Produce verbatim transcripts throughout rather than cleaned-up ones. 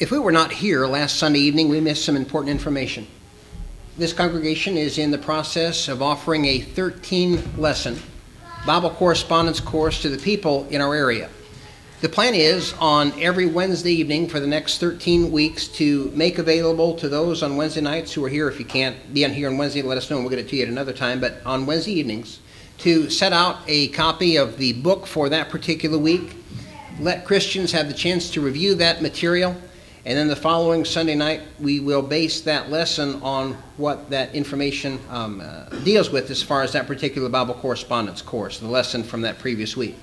If we were not here last Sunday evening, we missed some important information. This congregation is in the process of offering a thirteen lesson Bible correspondence course to the people in our area. The plan is on every Wednesday evening for the next thirteen weeks to make available to those on Wednesday nights who are here. If you can't be on here on Wednesday, let us know and we'll get it to you at another time. But on Wednesday evenings, to set out a copy of the book for that particular week, let Christians have the chance to review that material, and then the following Sunday night we will base that lesson on what that information um, uh, deals with as far as that particular Bible correspondence course, the lesson from that previous week.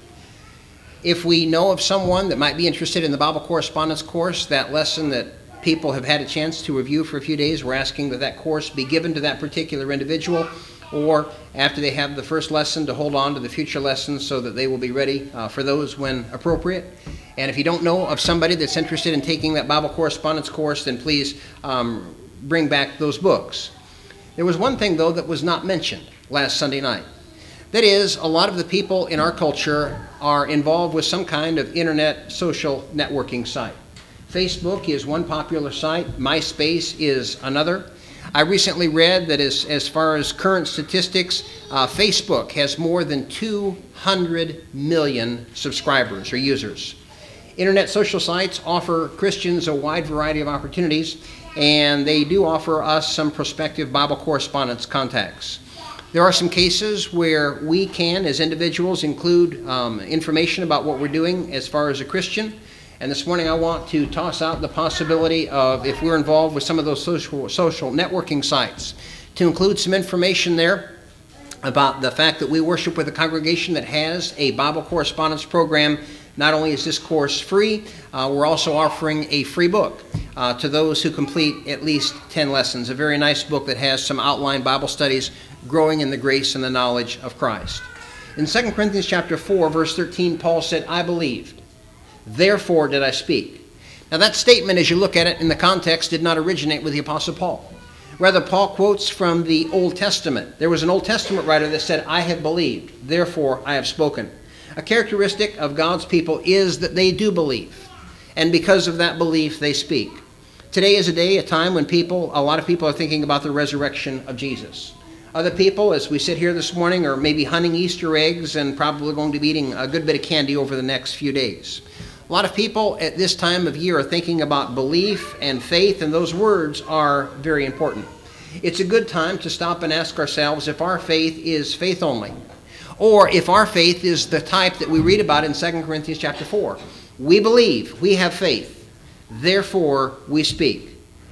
If we know of someone that might be interested in the Bible correspondence course, that lesson that people have had a chance to review for a few days, we're asking that that course be given to that particular individual, or after they have the first lesson to hold on to the future lessons so that they will be ready uh, for those when appropriate. And if you don't know of somebody that's interested in taking that Bible correspondence course, then please um, bring back those books. There was one thing, though, that was not mentioned last Sunday night. That is, a lot of the people in our culture are involved with some kind of internet social networking site. Facebook is one popular site. MySpace is another. I recently read that as, as far as current statistics, uh, Facebook has more than two hundred million subscribers or users. Internet social sites offer Christians a wide variety of opportunities, and they do offer us some prospective Bible correspondence contacts. There are some cases where we can, as individuals, include um, information about what we're doing as far as a Christian. And this morning I want to toss out the possibility of, if we're involved with some of those social, social networking sites, to include some information there about the fact that we worship with a congregation that has a Bible correspondence program. Not only is this course free, uh, we're also offering a free book uh, to those who complete at least ten lessons. A very nice book that has some outline Bible studies, growing in the grace and the knowledge of Christ. In Second Corinthians chapter four, verse thirteen, Paul said, "I believed, therefore did I speak." Now that statement, as you look at it in the context, did not originate with the Apostle Paul. Rather, Paul quotes from the Old Testament. There was an Old Testament writer that said, "I have believed, therefore I have spoken." A characteristic of God's people is that they do believe, and because of that belief, they speak. Today is a day, a time when people, a lot of people are thinking about the resurrection of Jesus. Other people, as we sit here this morning, are maybe hunting Easter eggs and probably going to be eating a good bit of candy over the next few days. A lot of people at this time of year are thinking about belief and faith, and those words are very important. It's a good time to stop and ask ourselves if our faith is faith only, or if our faith is the type that we read about in Second Corinthians chapter four. We believe, we have faith, therefore we speak.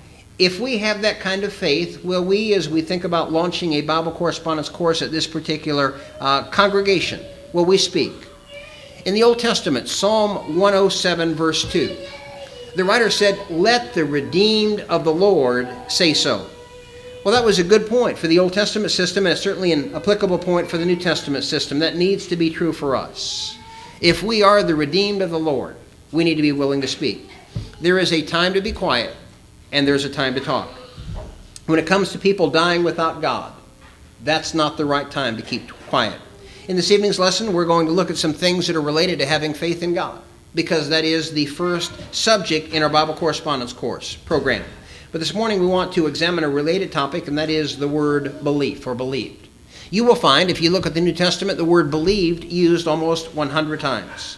If we have that kind of faith, will we, as we think about launching a Bible correspondence course at this particular uh, congregation, will we speak? In the Old Testament, Psalm one oh seven, verse two, the writer said, "Let the redeemed of the Lord say so." Well, that was a good point for the Old Testament system, and it's certainly an applicable point for the New Testament system. That needs to be true for us. If we are the redeemed of the Lord, we need to be willing to speak. There is a time to be quiet, and there's a time to talk. When it comes to people dying without God, that's not the right time to keep quiet. In this evening's lesson, we're going to look at some things that are related to having faith in God, because that is the first subject in our Bible correspondence course program. But this morning we want to examine a related topic, and that is the word belief or believed. You will find, if you look at the New Testament, the word believed used almost one hundred times.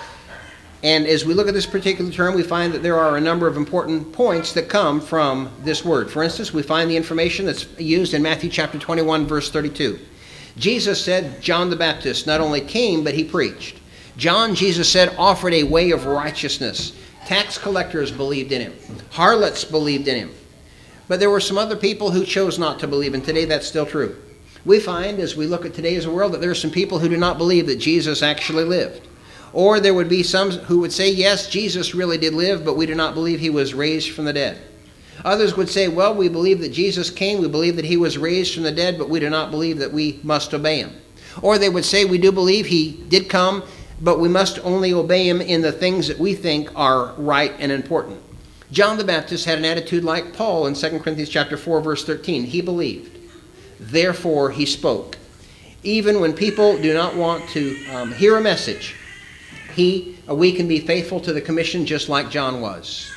And as we look at this particular term, we find that there are a number of important points that come from this word. For instance, we find the information that's used in Matthew chapter twenty-one, verse thirty-two. Jesus said John the Baptist not only came, but he preached. John, Jesus said, offered a way of righteousness. Tax collectors believed in him. Harlots believed in him. But there were some other people who chose not to believe, and today that's still true. We find, as we look at today's world, that there are some people who do not believe that Jesus actually lived. Or there would be some who would say, yes, Jesus really did live, but we do not believe he was raised from the dead. Others would say, well, we believe that Jesus came, we believe that he was raised from the dead, but we do not believe that we must obey him. Or they would say, we do believe he did come, but we must only obey him in the things that we think are right and important. John the Baptist had an attitude like Paul in Second Corinthians chapter four, verse thirteen. He believed, therefore he spoke. Even when people do not want to um, hear a message, he, uh, we can be faithful to the commission just like John was.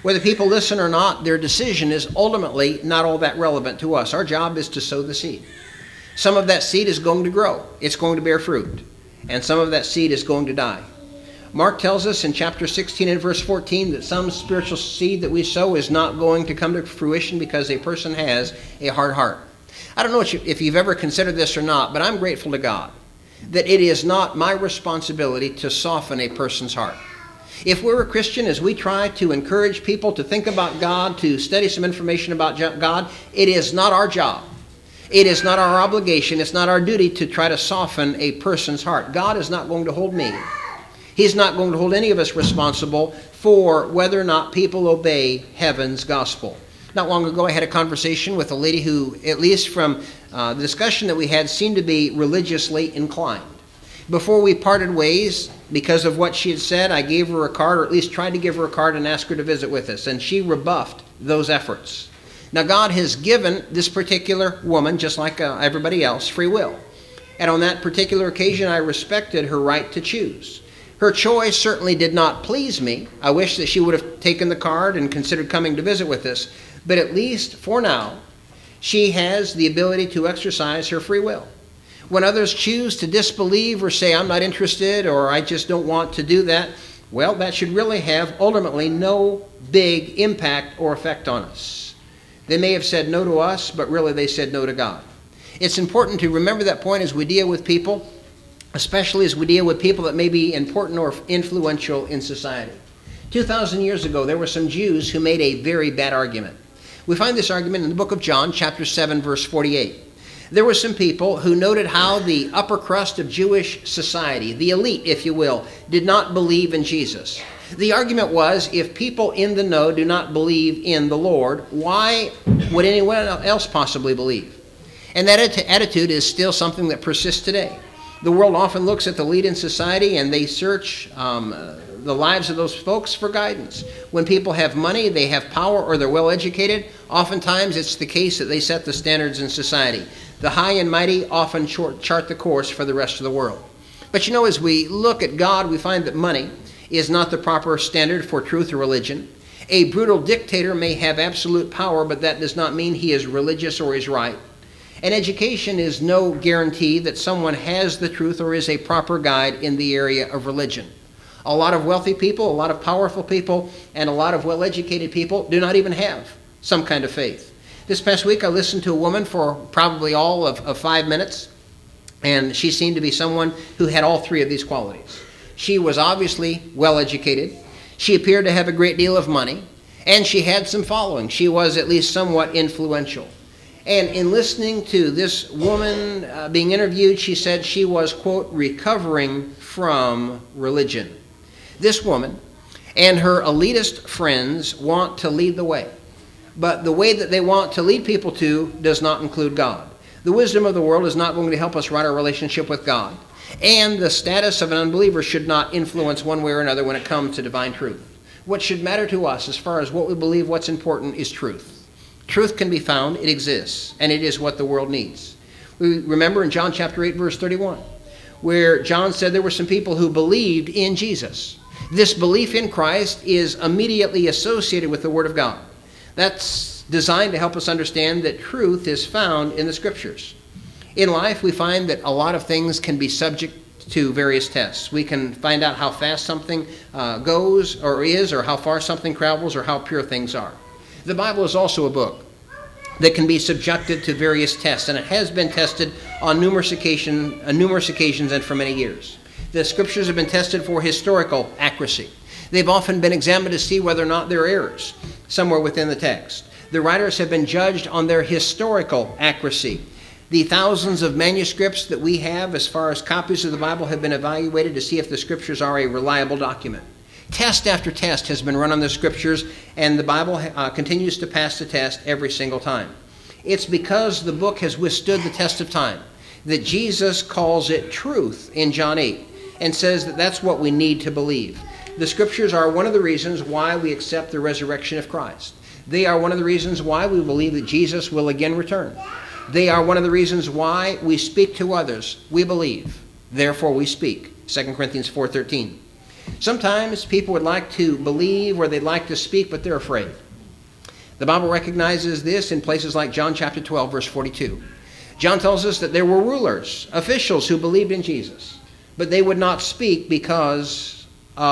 Whether people listen or not, their decision is ultimately not all that relevant to us. Our job is to sow the seed. Some of that seed is going to grow. It's going to bear fruit. And some of that seed is going to die. Mark tells us in chapter sixteen and verse fourteen that some spiritual seed that we sow is not going to come to fruition because a person has a hard heart. I don't know if you've ever considered this or not, but I'm grateful to God that it is not my responsibility to soften a person's heart. If we're a Christian, as we try to encourage people to think about God, to study some information about God, it is not our job. It is not our obligation. It's not our duty to try to soften a person's heart. God is not going to hold me. He's not going to hold any of us responsible for whether or not people obey heaven's gospel. Not long ago, I had a conversation with a lady who, at least from uh, the discussion that we had, seemed to be religiously inclined. Before we parted ways, because of what she had said, I gave her a card, or at least tried to give her a card and ask her to visit with us, and she rebuffed those efforts. Now, God has given this particular woman, just like uh, everybody else, free will. And on that particular occasion, I respected her right to choose. Her choice certainly did not please me. I wish that she would have taken the card and considered coming to visit with us. But at least for now, she has the ability to exercise her free will. When others choose to disbelieve or say, I'm not interested, or I just don't want to do that, well, that should really have ultimately no big impact or effect on us. They may have said no to us, but really they said no to God. It's important to remember that point as we deal with people, especially as we deal with people that may be important or influential in society. two thousand years ago, there were some Jews who made a very bad argument. We find this argument in the book of John, chapter seven, verse forty-eight. There were some people who noted how the upper crust of Jewish society, the elite, if you will, did not believe in Jesus. The argument was, if people in the know do not believe in the Lord, why would anyone else possibly believe? And that attitude is still something that persists today. The world often looks at the elite in society and they search um, the lives of those folks for guidance. When people have money, they have power, or they're well educated, oftentimes it's the case that they set the standards in society. The high and mighty often chart the course for the rest of the world. But you know, as we look at God, we find that money is not the proper standard for truth or religion. A brutal dictator may have absolute power, but that does not mean he is religious or is right. And education is no guarantee that someone has the truth or is a proper guide in the area of religion. A lot of wealthy people, a lot of powerful people, and a lot of well-educated people do not even have some kind of faith. This past week I listened to a woman for probably all of, of five minutes, and she seemed to be someone who had all three of these qualities. She was obviously well-educated. She appeared to have a great deal of money, and she had some following. She was at least somewhat influential. And in listening to this woman uh, being interviewed, she said she was, quote, recovering from religion. This woman and her elitist friends want to lead the way. But the way that they want to lead people to does not include God. The wisdom of the world is not going to help us right our relationship with God. And the status of an unbeliever should not influence one way or another when it comes to divine truth. What should matter to us as far as what we believe, what's important, is truth. Truth can be found, it exists, and it is what the world needs. We remember in John chapter eight, verse thirty-one, where John said there were some people who believed in Jesus. This belief in Christ is immediately associated with the Word of God. That's designed to help us understand that truth is found in the Scriptures. In life, we find that a lot of things can be subject to various tests. We can find out how fast something uh, goes or is, or how far something travels, or how pure things are. The Bible is also a book that can be subjected to various tests, and it has been tested on numerous, occasion, uh, numerous occasions and for many years. The Scriptures have been tested for historical accuracy. They've often been examined to see whether or not there are errors somewhere within the text. The writers have been judged on their historical accuracy. The thousands of manuscripts that we have as far as copies of the Bible have been evaluated to see if the Scriptures are a reliable document. Test after test has been run on the Scriptures, and the Bible uh, continues to pass the test every single time. It's because the book has withstood the test of time that Jesus calls it truth in John eight and says that that's what we need to believe. The Scriptures are one of the reasons why we accept the resurrection of Christ. They are one of the reasons why we believe that Jesus will again return. They are one of the reasons why we speak to others. We believe, therefore we speak. Second Corinthians four thirteen. Sometimes people would like to believe or they'd like to speak, but they're afraid. The Bible recognizes this in places like John chapter twelve, verse forty-two. John tells us that there were rulers, officials who believed in Jesus, but they would not speak because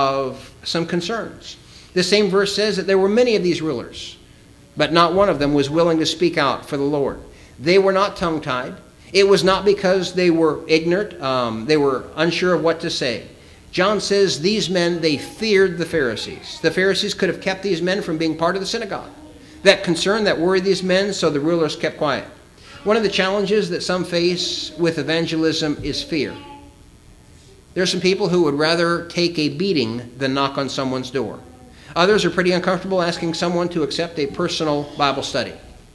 of some concerns. The same verse says that there were many of these rulers, but not one of them was willing to speak out for the Lord. They were not tongue-tied. It was not because they were ignorant. Um, they were unsure of what to say. John says these men, they feared the Pharisees. The Pharisees could have kept these men from being part of the synagogue. That concern, that worried these men, so the rulers kept quiet. One of the challenges that some face with evangelism is fear. There are some people who would rather take a beating than knock on someone's door. Others are pretty uncomfortable asking someone to accept a personal Bible study.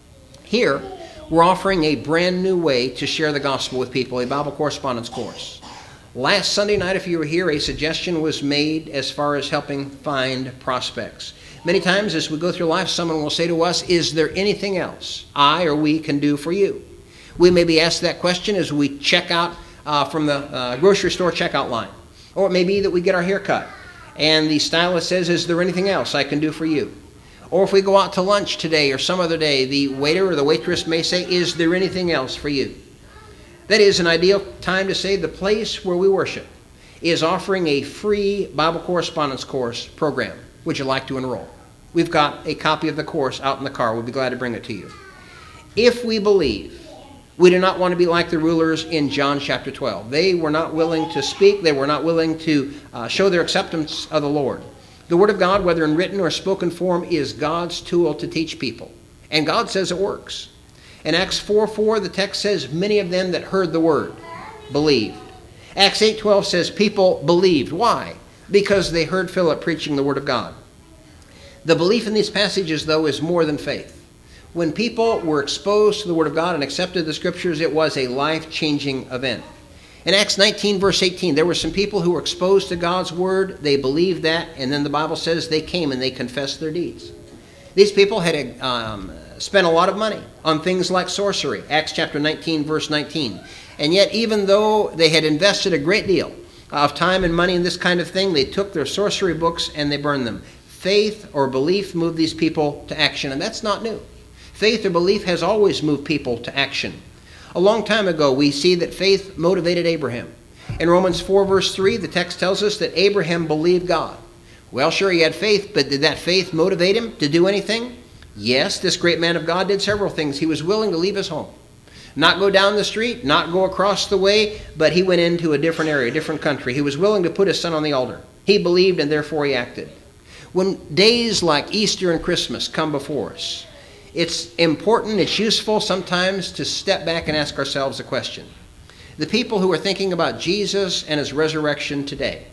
Here, we're offering a brand new way to share the gospel with people, a Bible correspondence course. Last Sunday night, if you were here, a suggestion was made as far as helping find prospects. Many times as we go through life, someone will say to us, is there anything else I or we can do for you? We may be asked that question as we check out uh, from the uh, grocery store checkout line. Or it may be that we get our hair cut and the stylist says, is there anything else I can do for you? Or if we go out to lunch today or some other day, the waiter or the waitress may say, is there anything else for you? That is an ideal time to say the place where we worship is offering a free Bible correspondence course program. Would you like to enroll? We've got a copy of the course out in the car. We'll be glad to bring it to you. If we believe, we do not want to be like the rulers in John chapter twelve. They were not willing to speak. They were not willing to uh, show their acceptance of the Lord. The Word of God, whether in written or spoken form, is God's tool to teach people. And God says it works. In Acts four four, the text says, many of them that heard the Word believed. Acts eight twelve says people believed. Why? Because they heard Philip preaching the Word of God. The belief in these passages, though, is more than faith. When people were exposed to the Word of God and accepted the Scriptures, it was a life-changing event. In Acts nineteen, verse eighteen, there were some people who were exposed to God's Word. They believed that, and then the Bible says they came and they confessed their deeds. These people had um, spent a lot of money on things like sorcery, Acts chapter nineteen, verse nineteen. And yet, even though they had invested a great deal of time and money in this kind of thing, they took their sorcery books and they burned them. Faith or belief moved these people to action, and that's not new. Faith or belief has always moved people to action. A long time ago, we see that faith motivated Abraham. In Romans four, verse three, the text tells us that Abraham believed God. Well, sure, he had faith, but did that faith motivate him to do anything? Yes, this great man of God did several things. He was willing to leave his home. Not go down the street, not go across the way, but he went into a different area, a different country. He was willing to put his son on the altar. He believed, and therefore he acted. When days like Easter and Christmas come before us, it's important, it's useful sometimes to step back and ask ourselves a question. The people who are thinking about Jesus and his resurrection today,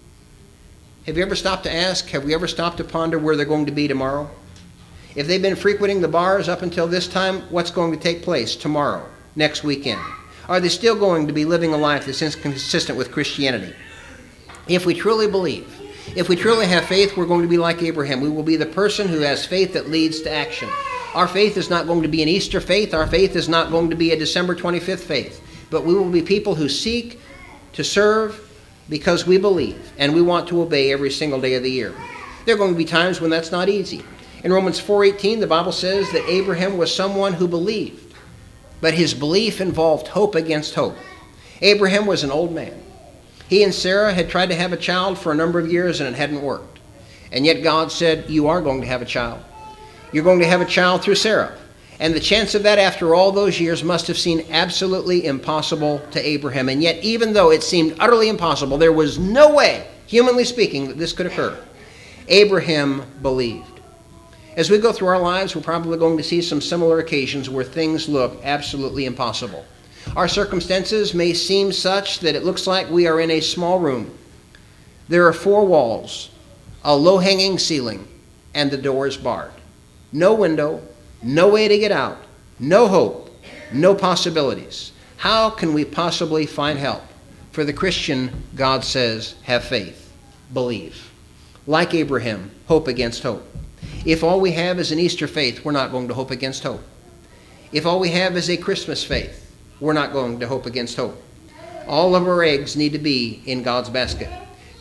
have you ever stopped to ask, have we ever stopped to ponder where they're going to be tomorrow? If they've been frequenting the bars up until this time, what's going to take place tomorrow, next weekend? Are they still going to be living a life that's inconsistent with Christianity? If we truly believe, if we truly have faith, we're going to be like Abraham. We will be the person who has faith that leads to action. Our faith is not going to be an Easter faith. Our faith is not going to be a December twenty-fifth faith. But we will be people who seek to serve because we believe and we want to obey every single day of the year. There are going to be times when that's not easy. In Romans four eighteen, the Bible says that Abraham was someone who believed, but his belief involved hope against hope. Abraham was an old man. He and Sarah had tried to have a child for a number of years and it hadn't worked. And yet God said, you are going to have a child. You're going to have a child through Sarah. And the chance of that after all those years must have seemed absolutely impossible to Abraham. And yet, even though it seemed utterly impossible, there was no way, humanly speaking, that this could occur. Abraham believed. As we go through our lives, we're probably going to see some similar occasions where things look absolutely impossible. Our circumstances may seem such that it looks like we are in a small room. There are four walls, a low-hanging ceiling, and the door is barred. No window, no way to get out, no hope, no possibilities. How can we possibly find help? For the Christian, God says, have faith, believe. Like Abraham, hope against hope. If all we have is an Easter faith, we're not going to hope against hope. If all we have is a Christmas faith, we're not going to hope against hope. All of our eggs need to be in God's basket.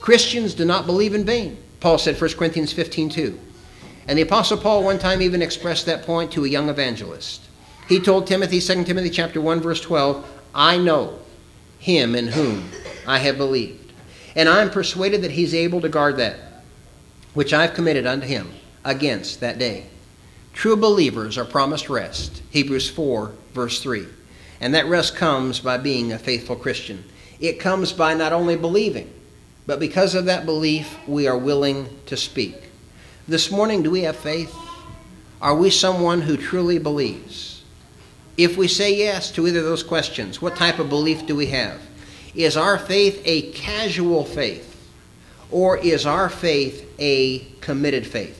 Christians do not believe in vain. Paul said, First Corinthians fifteen two. And the Apostle Paul one time even expressed that point to a young evangelist. He told Timothy, Second Timothy chapter one, verse twelve, I know him in whom I have believed, and I am persuaded that he's able to guard that which I've committed unto him against that day. True believers are promised rest, Hebrews four, verse three. And that rest comes by being a faithful Christian. It comes by not only believing, but because of that belief, we are willing to speak. This morning, do we have faith? Are we someone who truly believes? If we say yes to either of those questions, what type of belief do we have? Is our faith a casual faith, or is our faith a committed faith?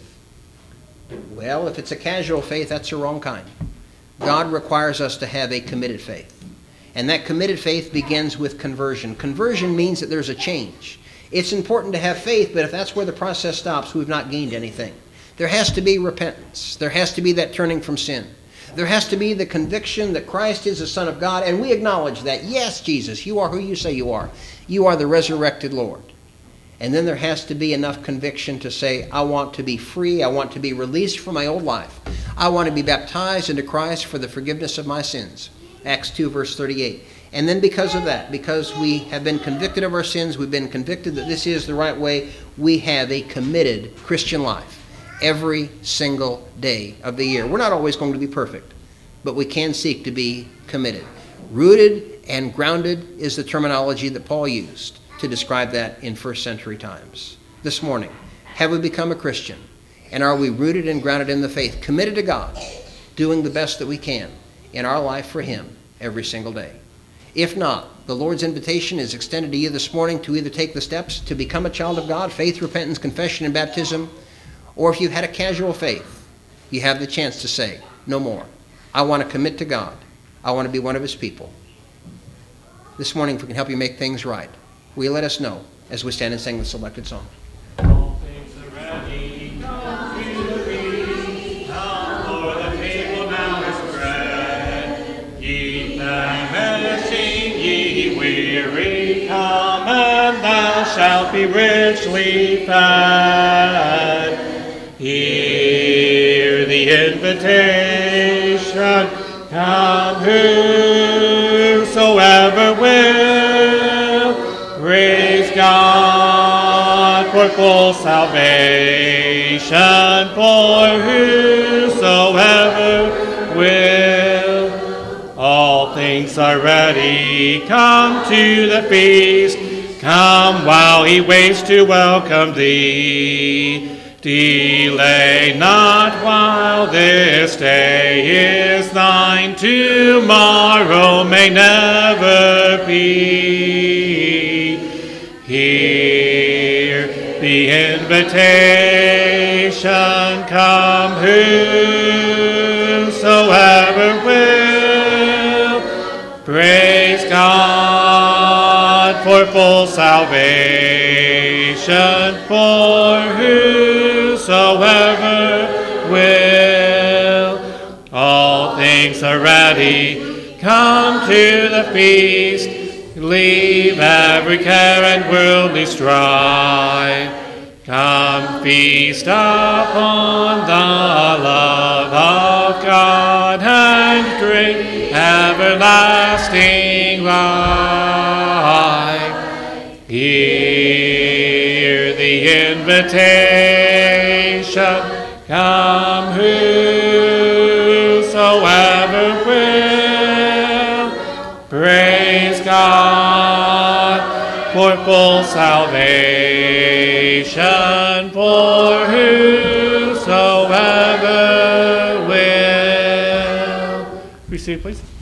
Well, if it's a casual faith, that's the wrong kind. God requires us to have a committed faith. And that committed faith begins with conversion. Conversion means that there's a change. It's important to have faith, but if that's where the process stops, we've not gained anything. There has to be repentance. There has to be that turning from sin. There has to be the conviction that Christ is the Son of God, and we acknowledge that. Yes, Jesus, you are who you say you are. You are the resurrected Lord. And then there has to be enough conviction to say, I want to be free. I want to be released from my old life. I want to be baptized into Christ for the forgiveness of my sins. Acts two, verse thirty-eight. And then because of that, because we have been convicted of our sins, we've been convicted that this is the right way, we have a committed Christian life every single day of the year. We're not always going to be perfect, but we can seek to be committed. Rooted and grounded is the terminology that Paul used to describe that in first century times. This morning, have we become a Christian? And are we rooted and grounded in the faith, committed to God, doing the best that we can in our life for Him every single day? If not, the Lord's invitation is extended to you this morning to either take the steps to become a child of God, faith, repentance, confession, and baptism, or if you've had a casual faith, you have the chance to say, no more. I want to commit to God. I want to be one of His people. This morning, if we can help you make things right, will you let us know as we stand and sing the selected song? All things are ready, come to thee. Come, for the table now is spread. Ye famishing, ye weary, come, and thou shalt be richly fed. Hear the invitation, come whosoever will. Praise God for full salvation, for whosoever will. All things are ready, come to the feast. Come while He waits to welcome thee. Delay not while this day is thine, tomorrow may never be. Hear the invitation, come whosoever will. Praise God for full salvation, for whosoever will. All things are ready, come to the feast. Leave every care and worldly strife. Come feast upon the love of God and drink everlasting life. Hear the invitation, come whosoever will. Praise God for full salvation, for whosoever will. Receive, please.